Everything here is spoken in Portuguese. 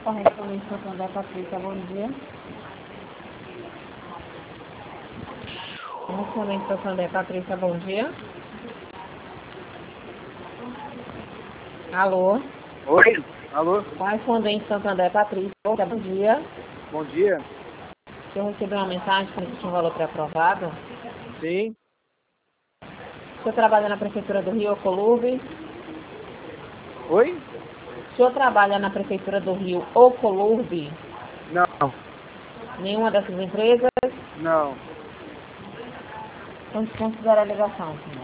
Correspondente Santander, Patrícia, bom dia. Correspondente Santander, Patrícia, bom dia. Alô? Oi? Alô? Correspondente Santander, Patrícia, bom dia. Bom dia. O senhor recebeu uma mensagem que tinha um valor pré-aprovado? Sim. O senhor trabalha na Prefeitura do Rio Ocolube? Oi? O senhor trabalha na Prefeitura do Rio Ocolube? Não. Nenhuma dessas empresas? Não. Vamos considerar a ligação, senhor.